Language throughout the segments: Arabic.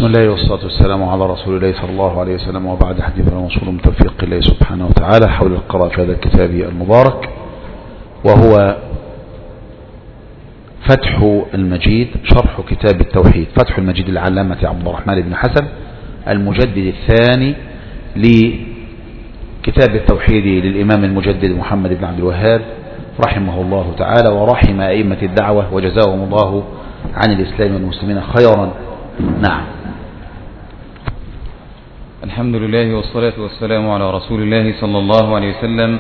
بسم الله والصلاة والسلام على رسول الله صلى الله عليه وسلم، وبعد حديثنا موصول من توفيق الله سبحانه وتعالى حول القراءة في هذا الكتاب المبارك، وهو فتح المجيد شرح كتاب التوحيد. فتح المجيد العلامة عبد الرحمن بن حسن المجدد الثاني لكتاب التوحيد للإمام المجدد محمد بن عبد الوهاب رحمه الله تعالى، ورحم أئمة الدعوة وجزاهم الله عن الإسلام والمسلمين خيرا. نعم. الحمد لله والصلاة والسلام على رسول الله صلى الله عليه وسلم.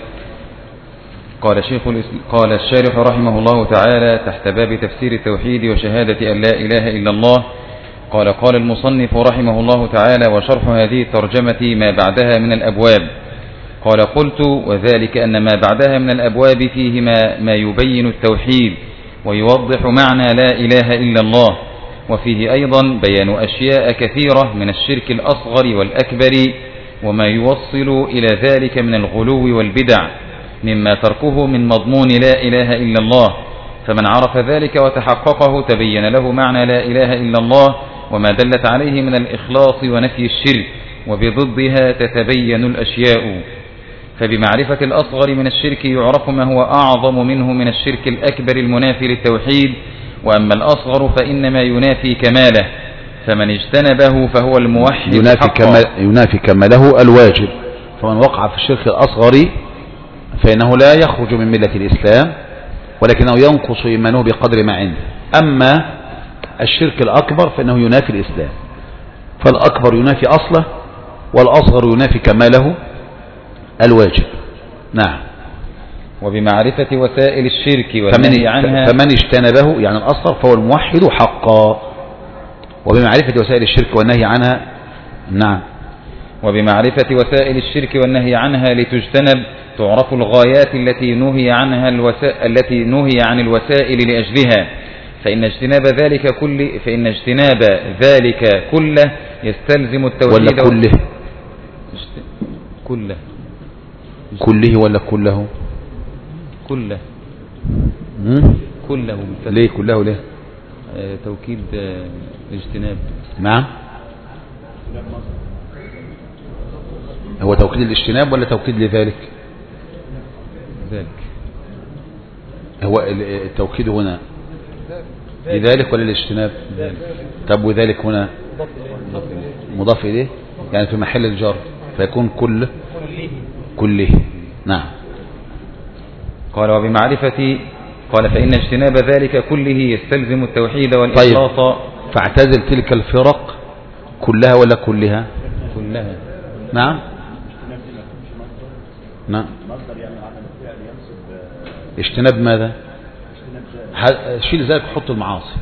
قال الشارح رحمه الله تعالى تحت باب تفسير التوحيد وشهادة أن لا إله إلا الله، قال المصنف رحمه الله تعالى: وشرح هذه الترجمة ما بعدها من الأبواب. قلت: وذلك أن ما بعدها من الأبواب فيه ما يبين التوحيد ويوضح معنى لا إله إلا الله، وفيه أيضا بيان أشياء كثيرة من الشرك الأصغر والأكبر وما يوصل إلى ذلك من الغلو والبدع، مما تركه من مضمون لا إله إلا الله. فمن عرف ذلك وتحققه تبين له معنى لا إله إلا الله وما دلت عليه من الإخلاص ونفي الشرك، وبضدها تتبين الأشياء. فبمعرفة الأصغر من الشرك يعرف ما هو أعظم منه من الشرك الأكبر المنافي للتوحيد، وأما الأصغر فإنما ينافي كماله، فمن اجتنبه فهو الموحد ينافي كماله الواجب. فمن وقع في الشرك الأصغر فإنه لا يخرج من ملة الإسلام، ولكنه ينقص إيمانه بقدر ما عنده. أما الشرك الأكبر فإنه ينافي الإسلام، فالأكبر ينافي أصله والأصغر ينافي كماله الواجب. نعم. وبمعرفة وسائل الشرك والنهي عنها، فمن اجتنبه يعني الأصغر فهو الموحد حقا. وبمعرفة وسائل الشرك والنهي عنها. نعم. وبمعرفة وسائل الشرك والنهي عنها لتجتنب تعرف الغايات التي نهي عن الوسائل لأجلها، فإن اجتناب ذلك كله يستلزم التوحيد. ولا كله ولا كله؟ كله. ليه كله؟ ليه توكيد اجتناب. نعم. هو توكيد الاجتناب ولا توكيد لذلك؟ ذلك. هو التوكيد هنا لذلك ولا الاجتناب؟ ذلك. طب وذلك هنا مضاف إليه يعني في محل الجر، فيكون كله. نعم. قال فإن اجتناب ذلك كله يستلزم التوحيد والإخلاص. طيب، فاعتزل تلك الفرق كلها ولا كلها؟ كلها. نعم. اجتناب ماذا؟ شيل ذلك حط المعاصي،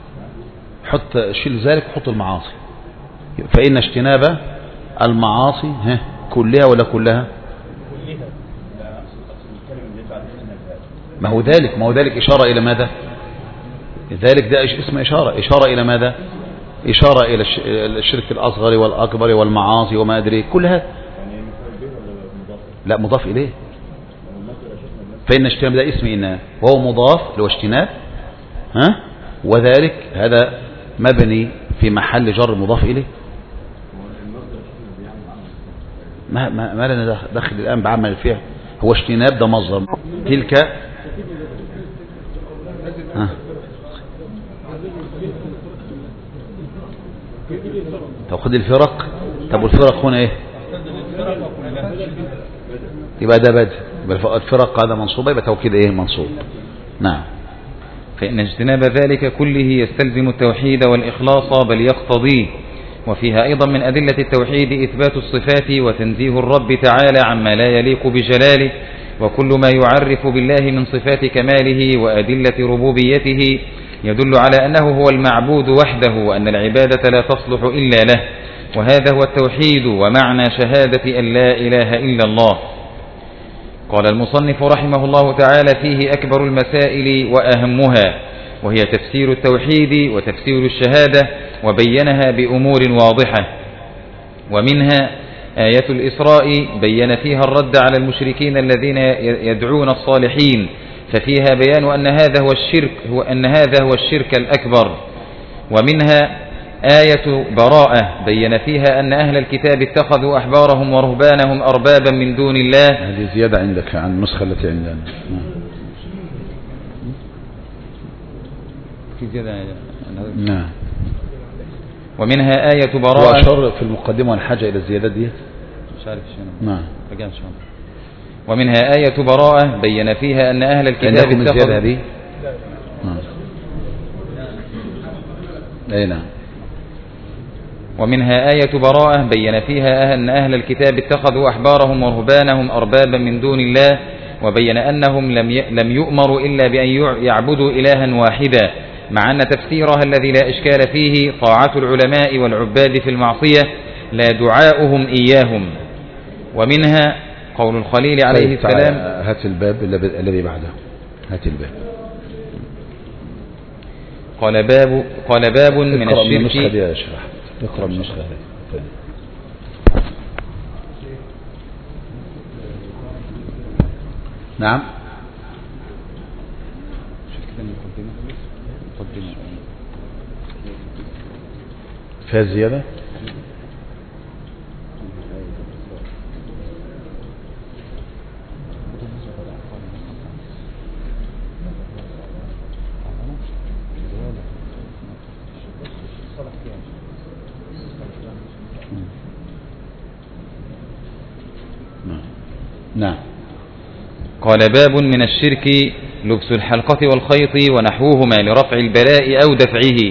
شيل ذلك حط المعاصي. فإن اجتناب المعاصي كلها ولا كلها؟ ما هو ذلك إشارة إلى ماذا؟ ذلك ده اسم إشارة إلى ماذا؟ إشارة إلى الشرك الأصغر والأكبر والمعاصي وما أدري كل هذا. لا، مضاف إليه. فإن اجتناب ده اسم إن وهو مضاف لو اجتناب، وذلك هذا مبني في محل جر مضاف إليه. ما لنا دخل الآن بعمل الفعل. هو اجتناب ده مصدر تلك. توكيد الفرق. طب والفرق هنا ايه؟ يبقى ده بدء. الفرق هذا منصوب، يبقى توكيد ايه؟ منصوب. نعم. فإن اجتناب ذلك كله يستلزم التوحيد والإخلاص بل يقتضيه. وفيها أيضا من أدلة التوحيد إثبات الصفات وتنزيه الرب تعالى عما لا يليق بجلاله، وكل ما يعرف بالله من صفات كماله وأدلة ربوبيته يدل على أنه هو المعبود وحده، وأن العبادة لا تصلح إلا له. وهذا هو التوحيد ومعنى شهادة أن لا إله إلا الله. قال المصنف رحمه الله تعالى: فيه أكبر المسائل وأهمها، وهي تفسير التوحيد وتفسير الشهادة، وبينها بأمور واضحة. ومنها آية الإسراء بين فيها الرد على المشركين الذين يدعون الصالحين، ففيها بيان أن هذا هو الشرك الأكبر. ومنها آية براءة بين فيها أن أهل الكتاب اتخذوا أحبارهم ورهبانهم أربابا من دون الله. هذه زيادة عندك عن النسخة التي عندنا. في زيادة. نعم. ومنها آية براءة. وأشار في المقدمة والحاجة إلى الزيادات دي. مش عارف شنو. نعم. ومنها آية براءة بين فيها أن أهل الكتاب اتخذوا هذه. نعم. ومنها آية براءة بين فيها أن أهل الكتاب اتخذوا أحبارهم ورهبانهم أربابا من دون الله، وبين أنهم لم يؤمروا إلا بأن يعبدوا إلها واحدا، مع أن تفسيرها الذي لا إشكال فيه طاعة العلماء والعباد في المعصية لا دعاؤهم إياهم. ومنها قول الخليل عليه السلام. هات الباب الذي بعده. هات الباب. قال باب من الشرك. اقرأ من النسخة هذه. نعم. فيها زيادة. نعم. قال باب من الشرك لبس الحلقة والخيط ونحوهما لرفع البلاء أو دفعه.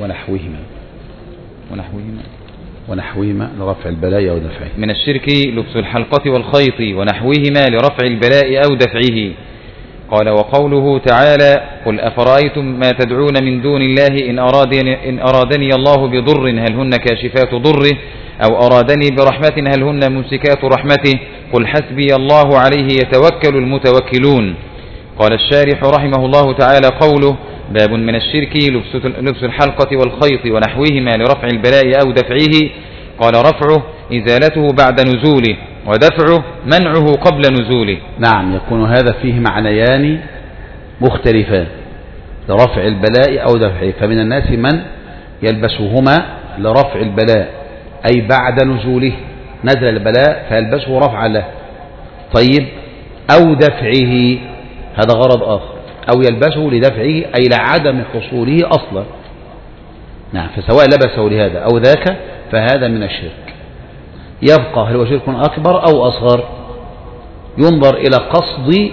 ونحوهما لرفع البلاء أو دفعه. من الشرك لبس الحلقة والخيط ونحوهما لرفع البلاء أو دفعه. قال وقوله تعالى قل أفرأيتم ما تدعون من دون الله إن أرادني الله بضر هل هن كاشفات ضره أو أرادني برحمة هل هن ممسكات رحمته قل حسبي الله عليه يتوكل المتوكلون. قال الشارح رحمه الله تعالى قوله باب من الشرك لبس الحلقة والخيط ونحوهما لرفع البلاء أو دفعه. قال رفعه إزالته بعد نزوله ودفعه منعه قبل نزوله. نعم، يكون هذا فيه معنيان مختلفان لرفع البلاء أو دفعه. فمن الناس من يلبسهما لرفع البلاء أي بعد نزوله، نزل البلاء فيلبسه رفعا له. طيب، أو دفعه هذا غرض آخر، أو يلبسه لدفعه أي لعدم حصوله أصلا. نعم، فسواء لبسه لهذا أو ذاك فهذا من الشرك. يبقى هل هو شرك أكبر أو أصغر؟ ينظر إلى قصد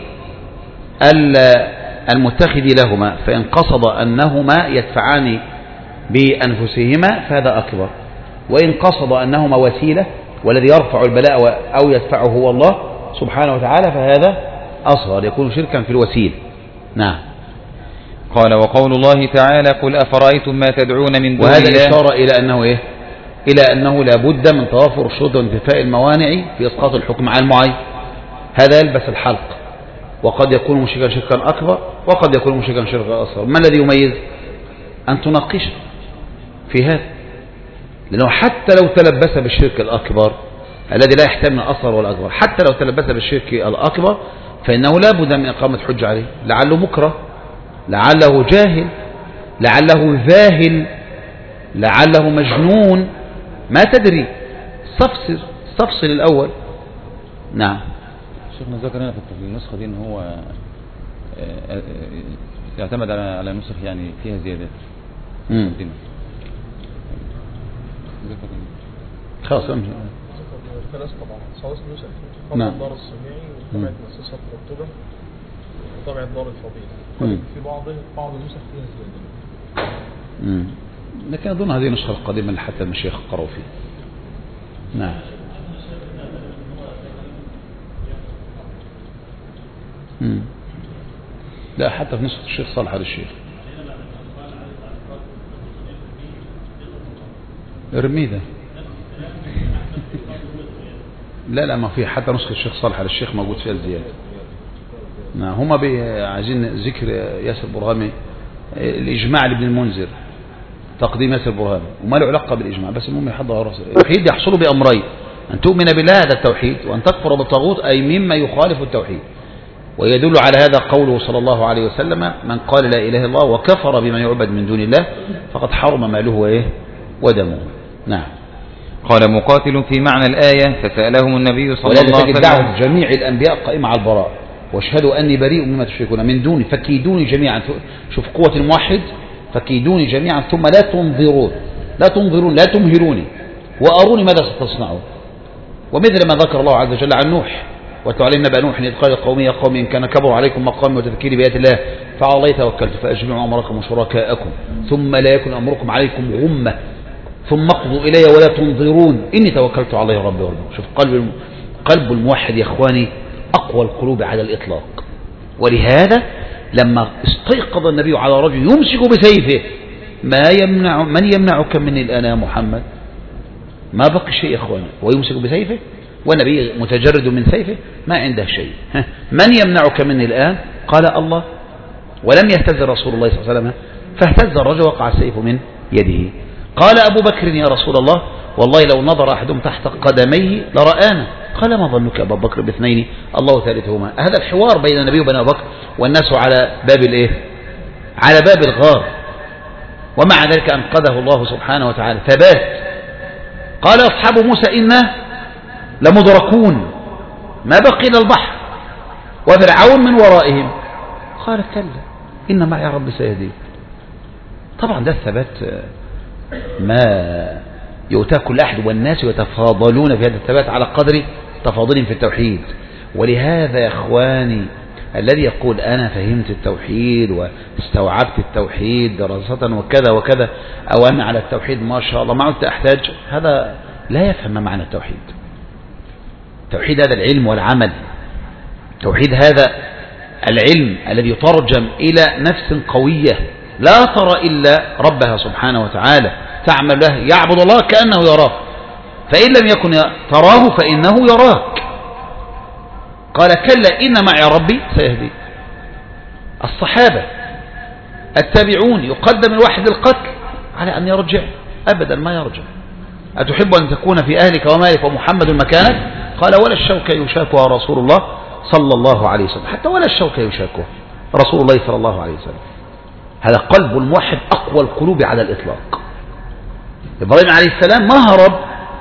المتخذ لهما، فإن قصد أنهما يدفعان بأنفسهما فهذا أكبر، وإن قصد أنهما وسيلة والذي يرفع البلاء أو يدفعه هو الله سبحانه وتعالى فهذا أصغر، يكون شركا في الوسيل. نعم. قال وقول الله تعالى قل أفرأيتم ما تدعون من دون الله. وهذا إشارة إلى أنه إيه؟ إلى أنه لا بد من توافر الشروط وانتفاء الموانع في إسقاط الحكم على المعين. هذا يلبس الحلق، وقد يكون مشركا شركا أكبر وقد يكون مشركا شركا أصغر. ما الذي يميز؟ أن تناقش في هذا، لأنه حتى لو تلبس بالشرك الأكبر الذي لا يحتمل الأصغر والأكبر، حتى لو تلبس بالشرك الأكبر فإنه لا بد من إقامة حجة عليه، لعله مكره، لعله جاهل، لعله ذاهل، لعله مجنون، ما تدري. استفصل الأول. نعم. شيخنا ذكر هنا في النسخة دي ان هو يعتمد على نسخ يعني فيها زيادات. خلاص ثلاث طبعا صوص نسخ طبعا دار السميعي وطبعة مؤسسة قرطبة وطبعة دار الفضيل. في بعض النسخ فيها زيادة. لكن أظن هذه النسخة القديمة اللي حتى المشايخ قرأوا فيه. نعم. لا، حتى في نسخة الشيخ صالح الشيخ ارمي ده. لا ما في، حتى نسخة الشيخ صالح الشيخ موجود فيها الزيادة. نعم. هما عايزين ذكر ياسر برهامي الإجماع لابن المنذر، تقديم ياسر برهامي، وما له علاقة بالإجماع، بس المهم يحضر رأسه. التوحيد يحصل بأمرين: أن تؤمن بالله هذا التوحيد، وأن تكفر بالطاغوت أي مما يخالف التوحيد. ويدل على هذا قوله صلى الله عليه وسلم: من قال لا إله إلا الله وكفر بما يعبد من دون الله فقد حرم ماله وإيه ودمه. نعم. قال مقاتل في معنى الآية فسألهم النبي صلى الله عليه وسلم. دعوة جميع الأنبياء قائمة على البراء، واشهدوا أني بريء مما تشركون من دوني فكيدوني جميعا. شوف قوة الموحد، فكيدوني جميعا ثم لا تنظرون، لا تمهلوني وأروني ماذا ستصنعون. ومثل ما ذكر الله عز وجل عن نوح: واتلو عليهم نبأ نوح إذ قال لقومه يا قوم إن كان كبر عليكم مقامي وتذكيري بآيات الله فعلى الله توكلت فأجمعوا أمركم وشركاءكم ثم لا يكن أمركم عليكم غمة ثم اقضوا إلي ولا تنظرون إني توكلت على الله ربي وربكم. شوف قلب الموحد يا إخواني أقوى القلوب على الإطلاق. ولهذا لما استيقظ النبي على رجل يمسك بسيفه: من يمنعك مني الآن يا محمد؟ ما بقي شيء يا إخواني، ويمسك بسيفه والنبي متجرد من سيفه ما عنده شيء. من يمنعك مني الآن؟ قال الله. ولم يهتز رسول الله صلى الله عليه وسلم، فاهتز الرجل وقع السيف من يده. قال أبو بكر: يا رسول الله والله لو نظر أحدهم تحت قدميه لرآنا. قال: ما ظنك أبو بكر باثنين الله ثالثهما. هذا الحوار بين النبي وبين أبو بكر والناس على باب الإيه؟ على باب الغار، ومع ذلك أنقذه الله سبحانه وتعالى ثبات. قال أصحاب موسى: إنا لمدركون ما بقي إلا البحر وفرعون من ورائهم. قال: كلا إن معي ربي سيهدين. طبعا ده الثبات ما يؤتى كل أحد، والناس يتفاضلون في هذا الثبات على قدر تفاضلهم في التوحيد. ولهذا يا إخواني الذي يقول أنا فهمت التوحيد واستوعبت التوحيد دراسة وكذا وكذا، أو أنا على التوحيد ما شاء الله ما عدت أحتاج، هذا لا يفهم ما معنى التوحيد. التوحيد هذا العلم والعمل. التوحيد هذا العلم الذي يترجم إلى نفس قوية لا ترى إلا ربها سبحانه وتعالى، تعمل له، يعبد الله كأنه يراك، فإن لم يكن تراه فإنه يراك. قال: كلا إن معي ربي سيهدي. الصحابة التابعون يقدم الواحد القتل على أن يرجع، أبدا ما يرجع. أتحب أن تكون في أهلك ومالك ومحمد مكانك؟ قال: ولا الشوك يشاكها رسول الله صلى الله عليه وسلم. حتى ولا الشوك يشاكها رسول الله صلى الله عليه وسلم. هذا قلب الموحد أقوى القلوب على الإطلاق. إبراهيم عليه السلام ما هرب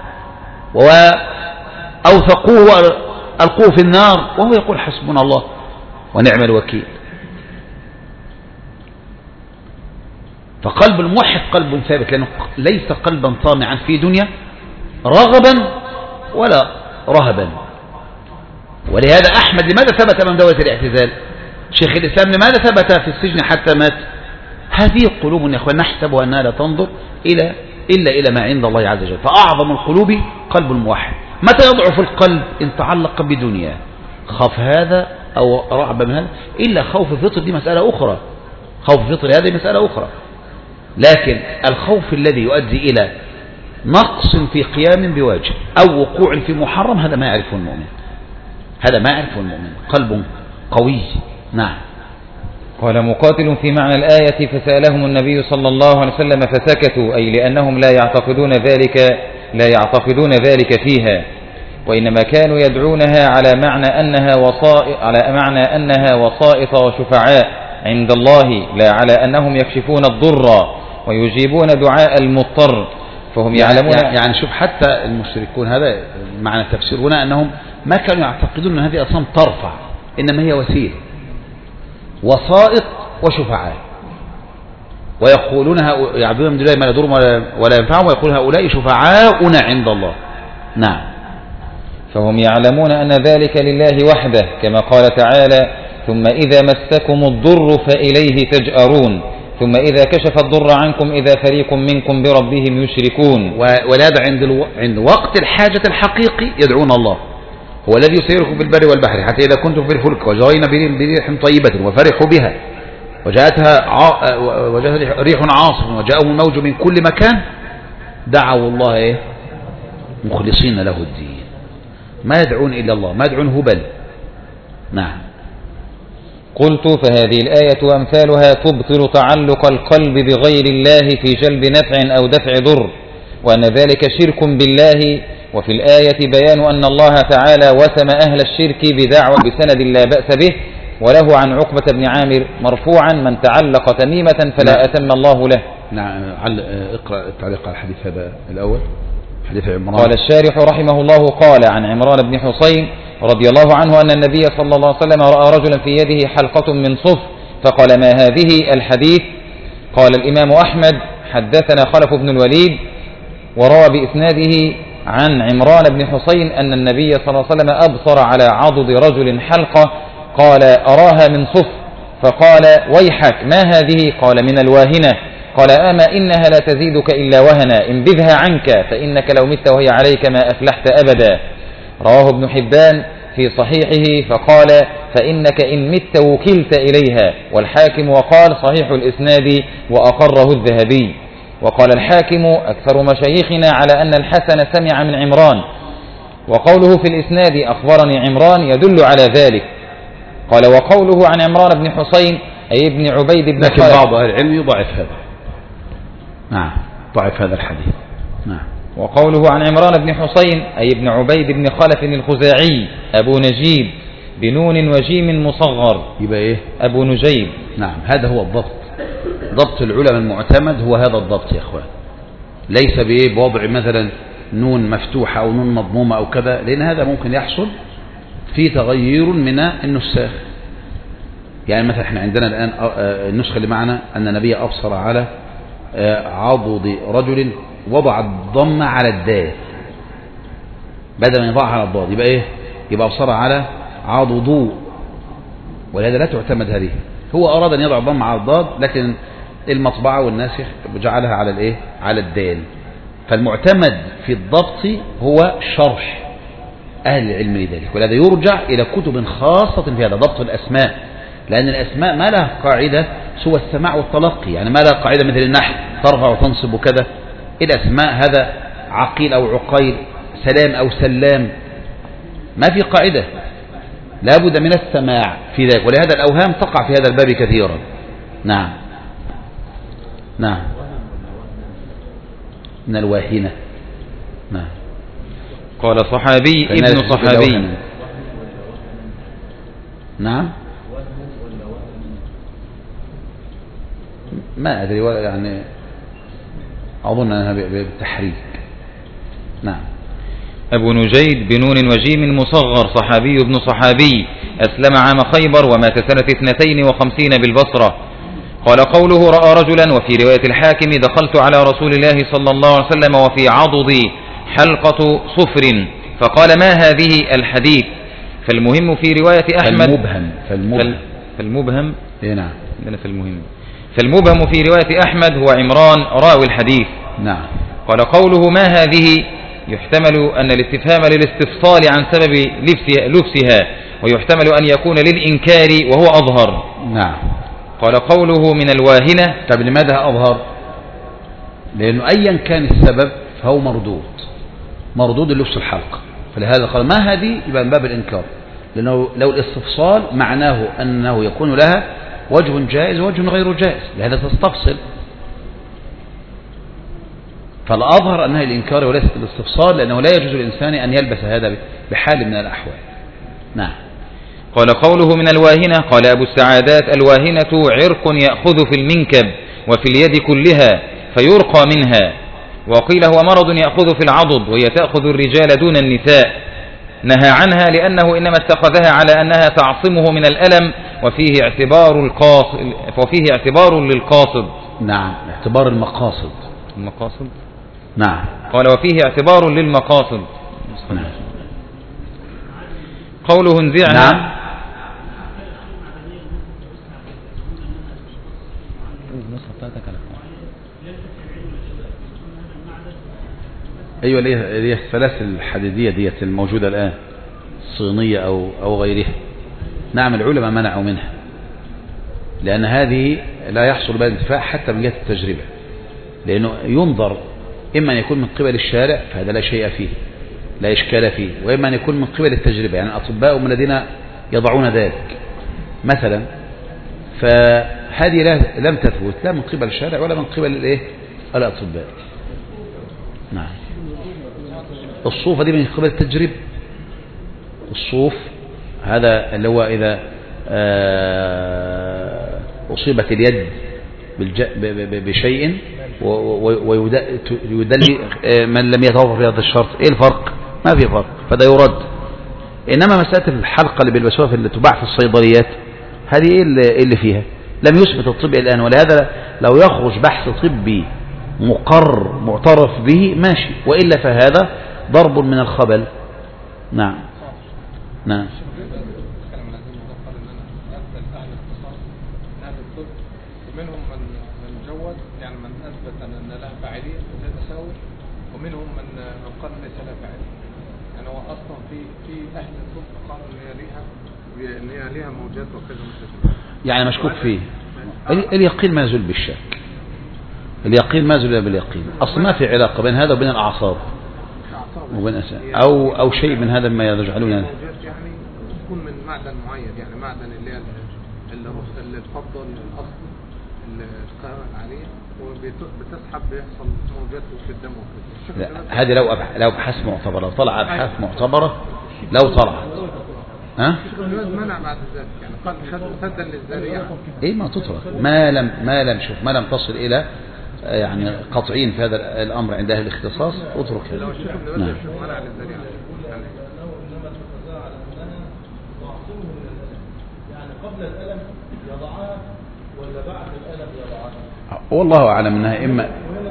وأوثقوه وألقوه في النار وهو يقول حسبنا الله ونعم الوكيل. فقلب الموحد قلب ثابت، لأنه ليس قلبا طامعا في دنيا رغبا ولا رهبا. ولهذا أحمد لماذا ثبت من دولة الاعتزال؟ شيخ الإسلام لماذا ثبت في السجن حتى مات؟ هذه القلوب يا أخوان نحسبها أنها لا تنظر إلا إلى ما عند الله عز وجل. فأعظم القلوب قلب الموحد. متى يضعف القلب؟ إن تعلق بدنيا، خاف هذا أو رعب من هذا. إلا خوف فطر دي مسألة أخرى، خوف فطر هذه مسألة أخرى. لكن الخوف الذي يؤدي إلى نقص في قيام بواجب أو وقوع في محرم هذا ما يعرفه المؤمن، هذا ما يعرفه المؤمن. قلب قوي. نعم. قال مقاتل في معنى الآية فسألهم النبي صلى الله عليه وسلم فسكتوا، أي لأنهم لا يعتقدون ذلك فيها، وإنما كانوا يدعونها على معنى أنها وسائط وشفعاء عند الله، لا على أنهم يكشفون الضر ويجيبون دعاء المضطر. فهم يعلمون يعني شوف حتى المشركون، هذا معنى التفسير هنا، أنهم ما كانوا يعتقدون أن هذه أصنام ترفع، إنما هي وسيلة، وسائط وشفعاء، ويقولونها يعبدون من دون الله ما لا يضرهم ولا ينفعهم، ويقول هؤلاء شفعاؤنا عند الله. نعم. فهم يعلمون أن ذلك لله وحده، كما قال تعالى: ثم إذا مسكم الضر فإليه تجأرون، ثم إذا كشف الضر عنكم إذا فريق منكم بربهم يشركون. ولهذا عند وقت الحاجة الحقيقي يدعون الله، هو الذي يسيركم في البر والبحر حتى إذا كنتم في الفلك وجرينا بريح طيبة وفرحوا بها وجاءت ريح عاصف وجاءهم الموج من كل مكان دعوا الله مخلصين له الدين، ما يدعون إلا الله، ما يدعون هبل. نعم. قلت: فهذه الآية وأمثالها تبطل تعلق القلب بغير الله في جلب نفع أو دفع ضر، وأن ذلك شرك بالله. وفي الآية بيان أن الله تعالى وسم أهل الشرك بدعوى بسند لا بأس به. وله عن عقبة بن عامر مرفوعا: من تعلق تميمة فلا أتم الله له. نعم. اقرأ التعليق على الحديث هذا الأول، حديث عمران. قال الشارح رحمه الله قال عن عمران بن حسين رضي الله عنه أن النبي صلى الله عليه وسلم رأى رجلا في يده حلقة من صف فقال ما هذه؟ الحديث. قال الإمام أحمد حدثنا خلف بن الوليد وروى بإسناده عن عمران بن حسين أن النبي صلى الله عليه وسلم أبصر على عضد رجل حلقة قال أراها من صف فقال ويحك ما هذه؟ قال من الواهنة. قال أما إنها لا تزيدك إلا وهنا انبذها عنك فإنك لو مت وهي عليك ما أفلحت أبدا. رواه ابن حبان في صحيحه فقال فإنك إن مت وكلت إليها. والحاكم وقال صحيح الإسناد وأقره الذهبي. وقال الحاكم أكثر مشايخنا على أن الحسن سمع من عمران، وقوله في الإسناد أخبرني عمران يدل على ذلك. قال وقوله عن عمران بن حسين أي ابن عبيد بن لكن بعض أهل العلم يضعف هذا. نعم ضعف هذا الحديث. نعم. وقوله عن عمران بن حسين أي ابن عبيد بن خلف الخزاعي أبو نجيب بنون وجيم مصغر يبقى إيه؟ أبو نجيب. نعم هذا هو الضبط. ضبط العلماء المعتمد هو هذا الضبط يا أخوان، ليس بإيه بوضع مثلا نون مفتوحة أو نون مضمومة أو كذا، لأن هذا ممكن يحصل في تغيير من النساخ. يعني مثلا احنا عندنا الآن النسخة اللي معنا أن النبي أبصر على عضد رجل وضع الضم على الدال بدل ما يضعها على الضاد، يبقى ايه؟ يبقى أبصر على عضد، ولهذا لا تعتمد هذه. هو أراد أن يضع الضم على الضاد لكن المطبعة والناسخ جعلها على الايه؟ على الدال. فالمعتمد في الضبط هو شرح أهل العلم لذلك، ولهذا يرجع إلى كتب خاصة في هذا ضبط الأسماء، لأن الأسماء ما لها قاعدة سوى السماع والتلقي، يعني ما لها قاعدة مثل النحو ترفع وتنصب وكذا. الأسماء هذا عقيل أو عقيل، سلام أو سلام، ما في قاعدة، لا بد من السماع في ذلك، ولهذا الأوهام تقع في هذا الباب كثيرا. نعم نعم من الواهنة. نعم. قال صحابي ابن صحابي. نعم ما أدري يعني أظن أنها بالتحريك. نعم. أبو نجيد بنون وجيم مصغر صحابي ابن صحابي أسلم عام خيبر ومات سنة 52 بالبصرة. قال قوله رأى رجلا، وفي رواية الحاكم دخلت على رسول الله صلى الله عليه وسلم وفي عضدي حلقة صفر فقال ما هذه؟ الحديث. فالمهم في رواية أحمد فالمبهم نعم. فالمبهم في رواية أحمد هو عمران راوي الحديث. نعم. قال قوله ما هذه يحتمل أن الاستفهام للاستفصال عن سبب لبسها، ويحتمل أن يكون للإنكار وهو أظهر. نعم. قال قوله من الواهنة. طب لماذا أظهر؟ لأنه أيا كان السبب فهو مردود اللبس الحلقة، فلهذا قال ما هذه يبقى من باب الإنكار، لأنه لو الاستفصال معناه أنه يكون لها وجه جائز ووجه غير جائز، لهذا تستفصل، فالأظهر أنها الإنكار وليست الاستفصال، لأنه لا يجوز للإنسان أن يلبس هذا بحال من الأحوال. نعم. قال قوله من الواهنة. قال أبو السعادات الواهنة عرق يأخذ في المنكب وفي اليد كلها فيرقى منها، وقيل هو مرض يأخذ في العضد وهي تأخذ الرجال دون النساء، نهى عنها لأنه إنما اتخذها على أنها تعصمه من الألم، وفيه اعتبار للقاصد. نعم اعتبار المقاصد. نعم. قال وفيه اعتبار للمقاصد. نعم. قوله انزعنا. نعم. أيوة اللي هي السلاسل الحديدية ديت الموجودة الآن الصينية أو غيرها. نعم العلماء منعوا منها، لأن هذه لا يحصل بها الانتفاع حتى من جهة التجربة، لأنه ينظر إما أن يكون من قبل الشارع فهذا لا شيء فيه لا إشكال فيه، وإما أن يكون من قبل التجربة، يعني الأطباء من الذين يضعون ذلك مثلا، فهذه لم تثبت لا من قبل الشارع ولا من قبل الأطباء. نعم. الصوف دي من قبل التجربة. الصوف هذا اللي هو إذا أصيبت اليد بشيء ويدلي من لم يتوفر في هذا الشرط. ايه الفرق؟ ما في فرق، فده يرد. انما مسألة الحلقة اللي بيلبسوها اللي تباع في الصيدليات هذه ايه اللي فيها؟ لم يثبت الطب الان، ولهذا لو يخرج بحث طبي مقر معترف به ماشي، وإلا فهذا ضرب من الخبل. نعم نعم. ومنهم من جوز، يعني من أثبت أن لها فاعلية زي التساؤل، ومنهم من قال ليس لها فاعلية. يعني هو أصلا في أهل الطب قالوا إن هي ليها موجات وكذا مثل يعني مشكوك فيه. اليقين ما يزول بالشك، اليقين ما يزول باليقين. أصلا ما في علاقة بين هذا وبين الأعصاب وبين أو شيء من هذا ما يجعلون يعني تكون من معدن معين، يعني معدن اللي هي الفضة الأصل اللي اشتغل عليه وبتسحب بيحصل موجات في الدم وكذا. هذه لو أبحاث معتبرة، لو طلع أبحاث معتبرة، لو طلعت منع بعد ذلك، يعني قال سدا للذريعة. ايه ما تترك ما لم تصل الى يعني قطعين في هذا الامر عند اهل الاختصاص اترك هذا. نعم. منع للذريعة يعني قبل الألم يضعها ولا بعد الألم يضعها؟ والله اعلم انها اما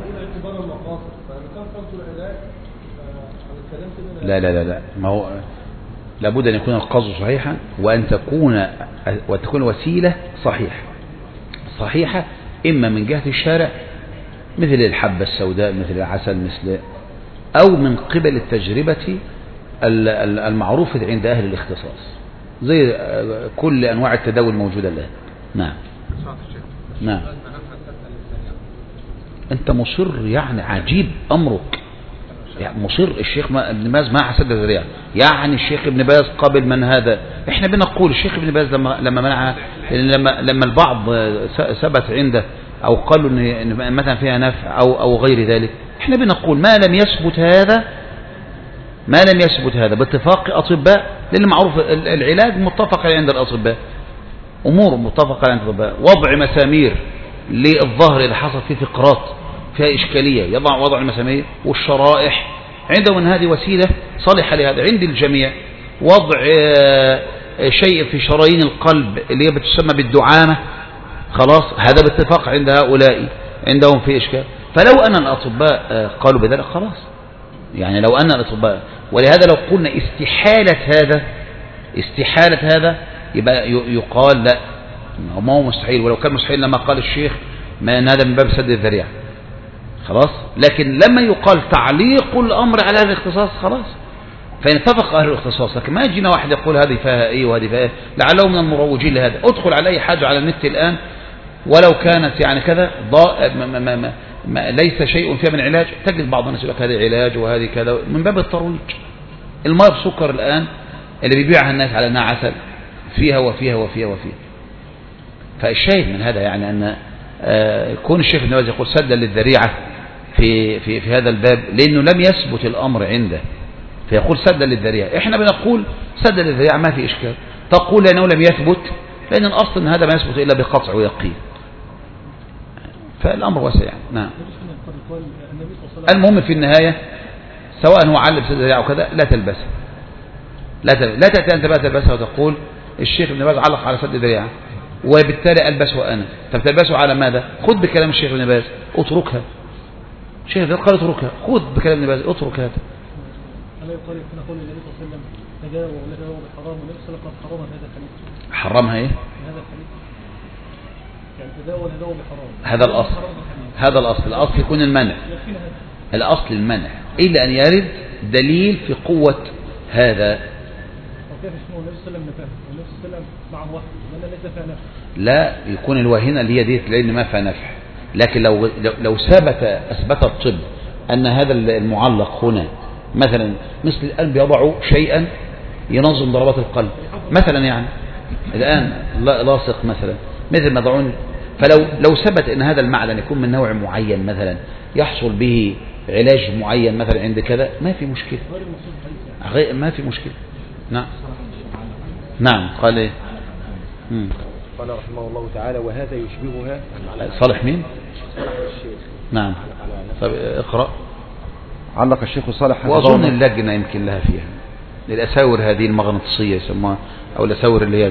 لا ما هو لابد أن يكون القصد صحيحا، وأن تكون وسيلة صحيحة إما من جهة الشارع مثل الحبة السوداء، مثل العسل، مثل أو من قبل التجربة المعروفة عند أهل الاختصاص زي كل أنواع التداول الموجودة الآن. نعم نعم. أنت مصر، يعني عجيب أمرك، يعني مصر. الشيخ ابن باز ما حسد الذريعة، يعني الشيخ ابن باز قبل من هذا. احنا بنقول الشيخ ابن باز لما منعها، لما البعض ثبت عنده او قالوا ان مثلا فيها نفع او غير ذلك، احنا بنقول ما لم يثبت هذا باتفاق اطباء، لان معروف العلاج متفق عند الاطباء، امور متفقه عند الاطباء. وضع مسامير للظهر اللي حصل فيه فقرات فيها إشكالية، وضع المسامير والشرائح عندهم أن هذه وسيلة صالحة لهذا عند الجميع. وضع شيء في شرايين القلب اللي هي بتسمى بالدعامة، خلاص هذا باتفاق عند هؤلاء عندهم في إشكال. فلو أن الأطباء قالوا بذلك خلاص، يعني لو أن الأطباء، ولهذا لو قلنا استحالة هذا يبقى يقال لا ما هو مستحيل، ولو كان مستحيل لما قال الشيخ ما أن هذا من باب سد الذريعة خلاص. لكن لما يقال تعليق الأمر على هذا الاختصاص خلاص، فإن اتفق أهل الاختصاص. لكن ما يجينا واحد يقول هذه فيها إيه وهذه فيها إيه، لعله من المروجين لهذا. ادخل على أي حاجة على النت الآن ولو كانت يعني كذا ليس شيء فيها من علاج، تجد بعض الناس يقول لك هذه علاج وهذه كذا من باب الترويج. الماء بسكر الآن اللي بيبيعها الناس على أنها عسل فيها وفيها وفيها وفيها. فالشاهد من هذا يعني أن يكون الشيخ ابن باز يقول سدا للذريعة في هذا الباب، لأنه لم يثبت الأمر عنده فيقول سدا للذريعة. احنا بنقول سدا للذريعة ما في إشكال، تقول لأنه لم يثبت، لأن الأصل أن هذا ما يثبت إلا بقطع ويقين، فالأمر واسع يعني. نعم. المهم في النهاية سواء هو علم سدا للذريعة وكذا لا تلبسها، لا تأتي أنت بقى تلبسها وتقول الشيخ ابن باز علق على سد الذريعة وبالتالي ألبسه أنا. طب تلبسه على ماذا؟ خذ بكلام الشيخ ابن باز اتركها. الشيخ ابن باز قال اتركها، خذ بكلام ابن باز اترك هذا. ألا يقال كنا قول النبي صلى الله عليه وسلم تجاوز بحرام والنبي صلى الله عليه وسلم حرمها هذا الحديث. حرمها ايه؟ هذا الحديث يعني تداول بحرام. هذا الأصل الأصل يكون المنع، الأصل المنع إلا أن يرد دليل في قوة هذا. وكيف اسمه النبي صلى الله عليه وسلم نفاه والنبي صلى الله عليه وسلم معه وحي لأن ليس فيها نفع. لا يكون الواهنة اللي هي ديت لأن ما فيها نفع. لكن لو أثبت الطب أن هذا المعلق هنا مثلا مثل الآن بيضعوا شيئا ينظم ضربات القلب مثلا، يعني الآن لاصق مثلا مثل ما يضعون، فلو ثبت أن هذا المعدن يكون من نوع معين مثلا يحصل به علاج معين مثلا عند كذا ما في مشكلة، ما في مشكلة. نعم. قال ايه؟ قال رحمه الله تعالى وهذا يشبهها. صالح مين؟ صالح الشيخ نعم. طب اقرأ. علق الشيخ صالح وأظن اللجنة يمكن لها فيها للأساور هذه المغناطيسية يسموها، أو الأساور اللي هي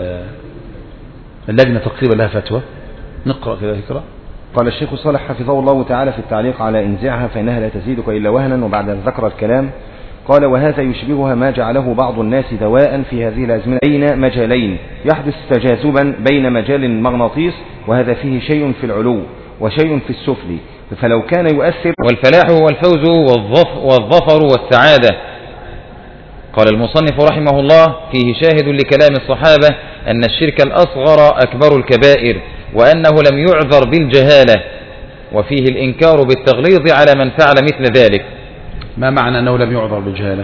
اللجنة تقريبا لها فتوى. نقرأ كده اقرأ. قال الشيخ صالح حفظه الله تعالى في التعليق على انزعها فإنها لا تزيدك إلا وهنا، وبعد أن ذكر الكلام قال: وهذا يشبهها ما جعله بعض الناس دواء في هذه الأزمنة بين مجالين يحدث تجاذبا بين مجال المغناطيس، وهذا فيه شيء في العلو وشيء في السفل، فلو كان يؤثر. والفلاح والفوز والظفر والسعادة. قال المصنف رحمه الله: فيه شاهد لكلام الصحابة أن الشرك الأصغر أكبر الكبائر، وأنه لم يعذر بالجهالة، وفيه الإنكار بالتغليظ على من فعل مثل ذلك. ما معنى أنه لم يعذر بالجهالة؟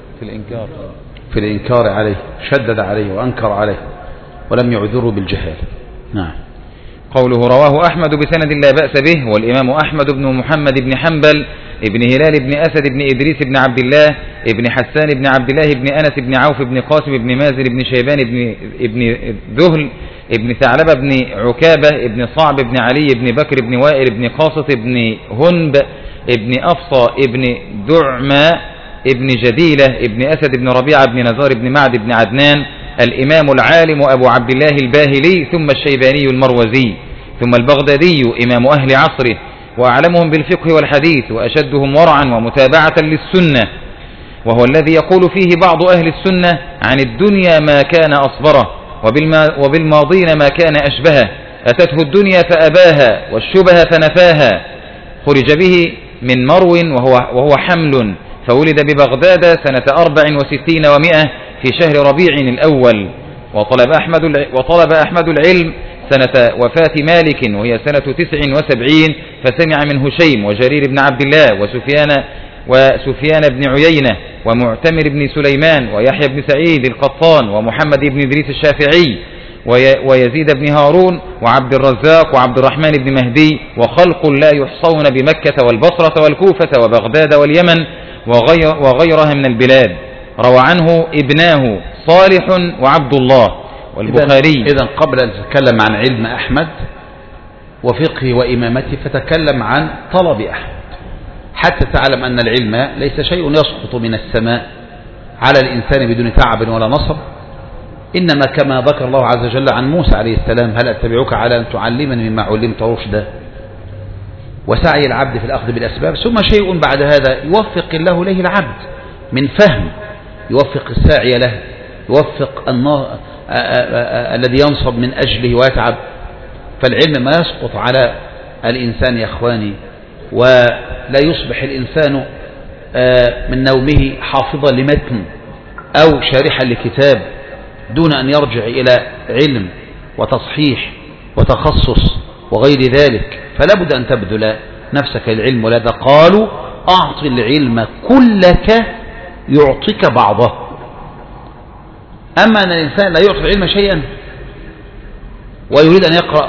في الإنكار عليه، شدد عليه وأنكر عليه ولم يعذره بالجهالة. نعم. قوله رواه أحمد بسند لا بأس به، والإمام أحمد بن محمد بن حنبل ابن هلال بن أسد بن إدريس بن عبد الله ابن حسان بن عبد الله بن أنس بن عوف بن قاسم بن مازن بن شيبان ابن ذهل ابن ثعلبة بن عكابة ابن صعب بن علي بن بكر بن وائل بن قاصط ابن هنب ابن أفصى ابن دعمى ابن جديلة ابن أسد بن ربيعة بن نزار بن معد بن عدنان الإمام العالم أبو عبد الله الباهلي، ثم الشيباني المروزي، ثم البغدادي إمام أهل عصره، وأعلمهم بالفقه والحديث، وأشدهم ورعا ومتابعة للسنة، وهو الذي يقول فيه بعض أهل السنة: عن الدنيا ما كان أصبره، وبالماضين ما كان أشبهه، أتته الدنيا فأباها والشبه فنفاها، خرج به من مرو وهو حمل، فولد ببغداد سنة 64 و100 في شهر ربيع الأول، وطلب أحمد العلم سنة وفاة مالك وهي سنة 79، فسمع من هشيم وجرير بن عبد الله وسفيان بن عيينة ومعتمر بن سليمان ويحيى بن سعيد القطان ومحمد بن إدريس الشافعي ويزيد بن هارون وعبد الرزاق وعبد الرحمن بن مهدي، وخلق لا يحصون بمكة والبصرة والكوفة وبغداد واليمن وغيرها من البلاد. روى عنه ابناه صالح وعبد الله والبخاري. إذن قبل أن تتكلم عن علم أحمد وفقه وإمامته فتكلم عن طلب أحمد، حتى تعلم أن العلم ليس شيء يسقط من السماء على الإنسان بدون تعب ولا نصب، إنما كما ذكر الله عز وجل عن موسى عليه السلام: هل أتبعك على أن تعلمني مما علمت رشدا، وسعي العبد في الأخذ بالأسباب، ثم شيء بعد هذا يوفق الله إليه العبد من فهم، يوفق الساعي له، يوفق الذي ينصب من أجله ويتعب. فالعلم ما يسقط على الإنسان يا أخواني، ولا يصبح الإنسان من نومه حافظا لمتن أو شارحا لكتاب دون أن يرجع إلى علم وتصحيح وتخصص وغير ذلك. فلا بد أن تبذل نفسك للعلم، ولذا قالوا: أعط العلم كلك يعطيك بعضه. أما أن الإنسان لا يعطي العلم شيئا ويريد أن يقرأ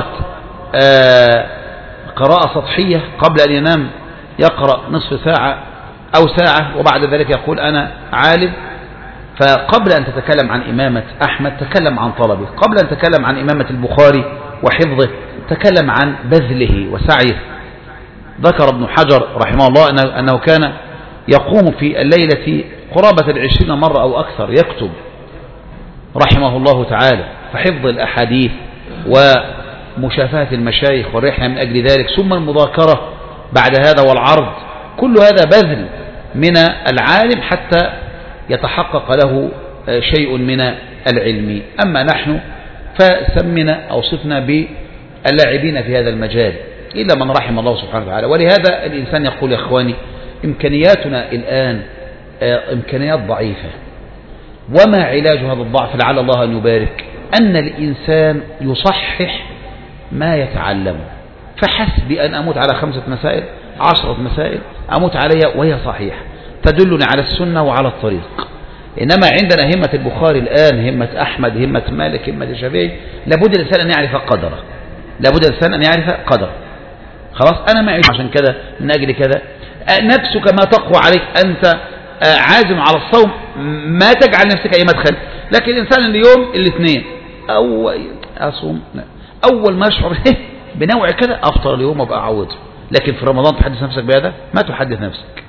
قراءة سطحية قبل أن ينام، يقرأ نصف ساعة أو ساعة وبعد ذلك يقول أنا عالم. فقبل أن تتكلم عن إمامة أحمد تكلم عن طلبه، قبل أن تتكلم عن إمامة البخاري وحفظه تكلم عن بذله وسعيه. ذكر ابن حجر رحمه الله أنه كان يقوم في الليلة قرابة 20 مرة أو أكثر يكتب رحمه الله تعالى، فحفظ الأحاديث ومشافهة المشايخ والرحلة من أجل ذلك، ثم المذاكرة بعد هذا والعرض، كل هذا بذل من العالم حتى يتحقق له شيء من العلم. أما نحن فسمنا أو صفنا باللاعبين في هذا المجال إلا من رحم الله سبحانه وتعالى. ولهذا الإنسان يقول: يا إخواني، إمكانياتنا الآن إمكانيات ضعيفة، وما علاج هذا الضعف لعل الله أن يبارك أن الإنسان يصحح ما يتعلمه. فحسب أن أموت على 5 مسائل 10 مسائل أموت عليها وهي صحيحة تدلني على السنة وعلى الطريق. إنما عندنا همة البخاري الآن، همة أحمد، همة مالك، همة الشافعي، لابد الإنسان أن يعرف قدره، لابد الإنسان أن يعرف قدره. خلاص أنا ما أعيش عشان كذا من أجل كذا. نفسك ما تقوى عليك، أنت عازم على الصوم، ما تجعل نفسك أي مدخل. لكن الإنسان اليوم الاثنين أو أصوم، أول ما أشعر بنوع كذا أفطر اليوم وأبقى أعوضه، لكن في رمضان تحدث نفسك بهذا؟ ما تحدث نفسك.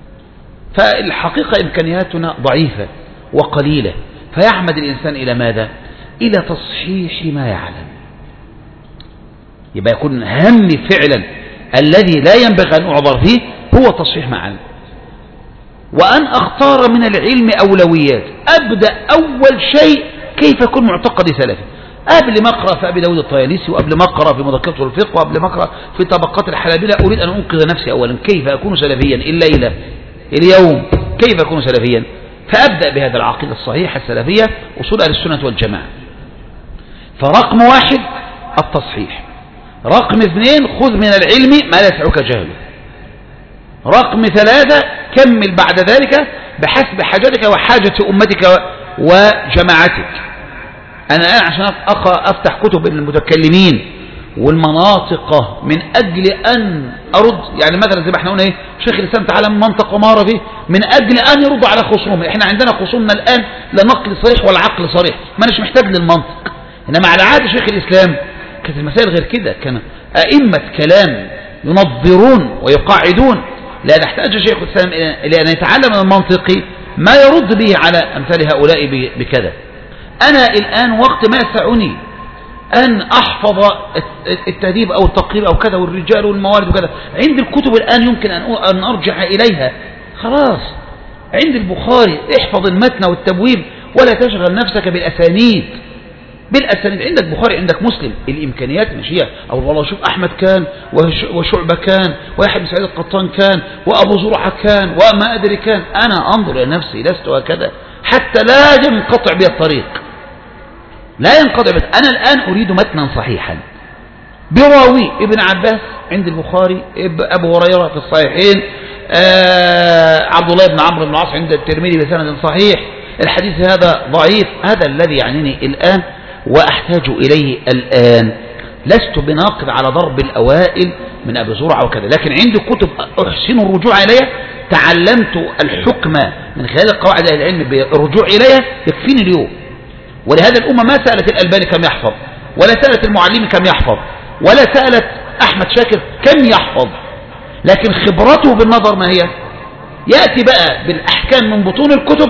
فالحقيقة إمكانياتنا ضعيفة وقليلة، فيعمد الإنسان إلى ماذا؟ إلى تصحيح ما يعلم. يبقى يكون همي فعلا الذي لا ينبغي أن أعذر فيه هو تصحيح ما علم، وأن أختار من العلم أولويات. أبدأ أول شيء كيف يكون معتقدي سلفي، قبل ما أقرأ في أبي داود الطيالسي، وقبل ما أقرأ في مذكرة الفقه، وقبل ما أقرأ في طبقات الحنابلة، أريد أن أنقذ نفسي أولا كيف أكون سلفيا الليلة اليوم، كيف أكون سلفيا. فأبدأ بهذا العقيدة الصحيحة السلفية، أصول أهل السنة والجماعة. فرقم 1 التصحيح. رقم 2 خذ من العلم ما لا يسعك جهله. رقم 3 كمل بعد ذلك بحسب حاجتك وحاجة أمتك وجماعتك. أنا الآن عشان أفتح كتب المتكلمين والمناطق من أجل أن أرد، يعني مثلا زي ما احنا قلنا ايه، شيخ الإسلام تعالى من منطق ومار فيه من أجل أن يرد على خصومه. احنا عندنا خصومنا الآن لا نقل صريح ولا عقل صريح، ما نش محتاج للمنطق. إنما على عهد شيخ الإسلام كانت المسائل غير كده، كان أئمة كلام ينظرون ويقاعدون. لا نحتاج شيخ الإسلام إلى أن يتعلم من المنطق ما يرد به على أمثال هؤلاء بكذا. أنا الآن وقت ما يسعني أن أحفظ التهذيب أو التقريب أو كذا والرجال والموارد وكذا، عند الكتب الآن يمكن أن أرجع إليها. خلاص عند البخاري احفظ المتن والتبويب ولا تشغل نفسك بالأسانيد. عندك بخاري عندك مسلم، الإمكانيات ماشية. أو والله شوف أحمد كان وشعبة كان ويحيى بن سعيد القطان كان وأبو زرعة كان وما أدري كان. أنا أنظر إلى نفسي لست هكذا حتى لا ينقطع بي الطريق، لا ينقطع بي. أنا الآن أريد متنا صحيحا براوي ابن عباس عند البخاري، أبو هريرة في الصحيحين، عبد الله بن عمرو بن العاص عند الترمذي بسند صحيح. الحديث هذا ضعيف. هذا الذي يعنيني الآن وأحتاج إليه الآن. لست بناقد على ضرب الأوائل من أبي زرعة وكذا، لكن عندي كتب أحسن الرجوع إليها. تعلمت الحكم من خلال قواعد العلم بالرجوع إليها يكفيني اليوم. ولهذا الأمة ما سألت الألباني كم يحفظ، ولا سألت المعلم كم يحفظ، ولا سألت أحمد شاكر كم يحفظ، لكن خبرته بالنظر ما هي؟ يأتي بقى بالأحكام من بطون الكتب،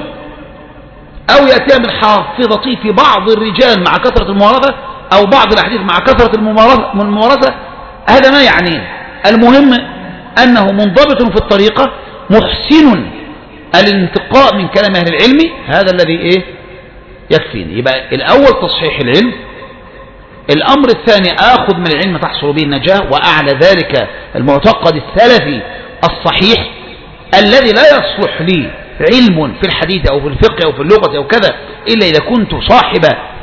أو يأتيها من حافظتي في بعض الرجال مع كثرة الممارسة، أو بعض الأحاديث مع كثرة الممارسة. هذا ما يعنيه. المهم أنه منضبط في الطريقة، محسن الانتقاء من كلام أهل العلم. هذا الذي إيه يكفيني. يبقى الأول تصحيح العلم. الأمر الثاني آخذ من العلم تحصل به النجاة، وأعلى ذلك المعتقد السلفي الصحيح الذي لا يصلح لي علم في الحديث أو في الفقه أو في اللغة أو كذا إلا إذا كنت صاحب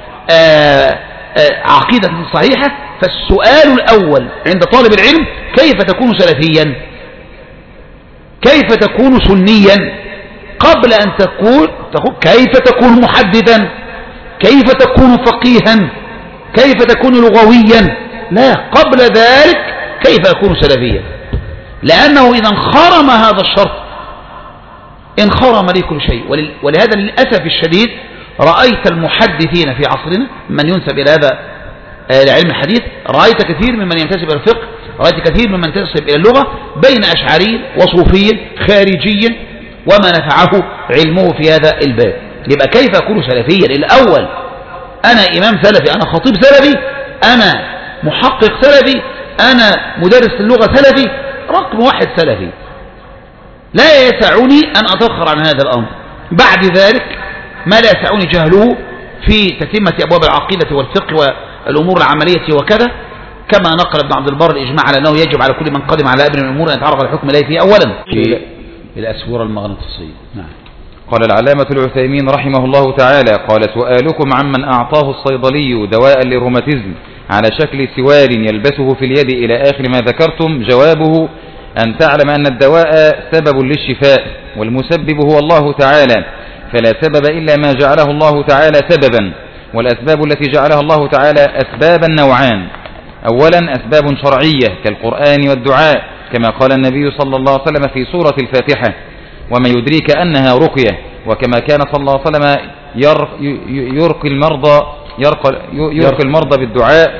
عقيدة صحيحة. فالسؤال الأول عند طالب العلم كيف تكون سلفيا، كيف تكون سنيا، قبل أن تقول كيف تكون محدثا، كيف تكون فقيها، كيف تكون لغويا. لا، قبل ذلك كيف أكون سلفيا. لأنه إذا انخرم هذا الشرط انخرم لي كل شيء. ولهذا للأسف الشديد رأيت المحدثين في عصرنا من ينسب إلى هذا العلم الحديث، رأيت كثير ممن ينتسب إلى الفقه، رأيت كثير ممن ينتسب إلى اللغة بين أشعري وصوفي خارجي وما نفعه علمه في هذا الباب. يبقى كيف أكون سلفيا؟ الأول أنا إمام سلفي، أنا خطيب سلفي، أنا محقق سلفي، أنا مدرس اللغة سلفي. رقم 1 سلفي. لا يسعني أن أتأخر عن هذا الأمر. بعد ذلك ما لا يسعني جهله في تتمة أبواب العقيدة والفقه والأمور العملية وكذا، كما نقل ابن عبد البر الإجماع على أنه يجب على كل من قدم على ابن الأمور أن يتعرف الحكم إليه فيه أولا في الأسورة المغناطيسية. نعم. قال العلامة العثيمين رحمه الله تعالى: قال: سؤالكم عمن أعطاه الصيدلي دواء للروماتيزم على شكل سوار يلبسه في اليد إلى آخر ما ذكرتم، جوابه أن تعلم أن الدواء سبب للشفاء، والمسبب هو الله تعالى، فلا سبب إلا ما جعله الله تعالى سببا. والأسباب التي جعلها الله تعالى أسبابا نوعان: أولا أسباب شرعية كالقرآن والدعاء، كما قال النبي صلى الله عليه وسلم في سورة الفاتحة: وما يدريك أنها رقية، وكما كان صلى الله عليه وسلم يرقي المرضى بالدعاء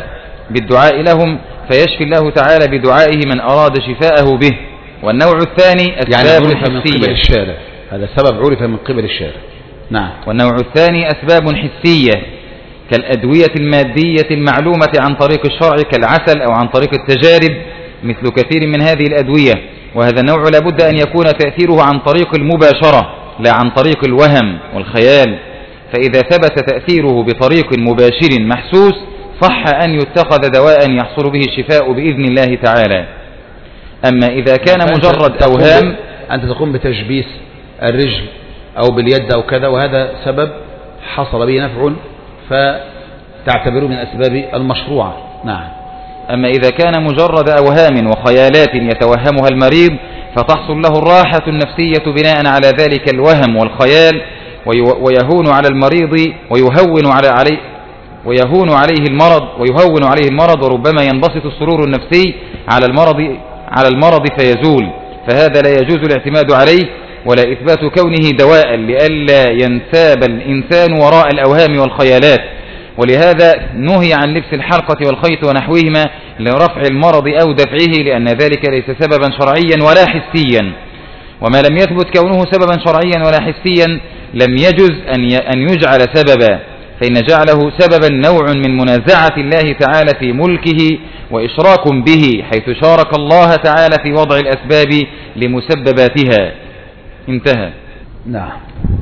بالدعاء لهم فيشفي الله تعالى بدعائه من أراد شفاءه به. والنوع الثاني أسباب يعني عرف من قبل حسية. الشارع، هذا سبب عرف من قبل الشارع. نعم. والنوع الثاني أسباب حسية كالأدوية المادية المعلومة عن طريق الشرع كالعسل أو عن طريق التجارب مثل كثير من هذه الأدوية، وهذا النوع لابد أن يكون تأثيره عن طريق المباشرة لا عن طريق الوهم والخيال، فإذا ثبت تأثيره بطريق مباشر محسوس صح أن يتخذ دواء يحصل به الشفاء بإذن الله تعالى. أما إذا كان مجرد أوهام، أنت تقوم بتجبيس الرجل أو باليد أو كذا، وهذا سبب حصل به نفع فتعتبره من أسباب المشروعة. نعم. أما إذا كان مجرد أوهام وخيالات يتوهمها المريض فتحصل له الراحة النفسية بناء على ذلك الوهم والخيال، ويهون على المريض ويهون عليه المرض وربما ينبسط السرور النفسي على المرض فيزول، فهذا لا يجوز الاعتماد عليه ولا إثبات كونه دواء لئلا ينساب الإنسان وراء الأوهام والخيالات. ولهذا نهي عن لبس الحلقة والخيط ونحوهما لرفع المرض أو دفعه، لأن ذلك ليس سببا شرعيا ولا حسيا، وما لم يثبت كونه سببا شرعيا ولا حسيا لم يجز أن يجعل سببا، فإن جعله سببا نوع من منازعة الله تعالى في ملكه وإشراك به، حيث شارك الله تعالى في وضع الأسباب لمسبباتها. انتهى. نعم.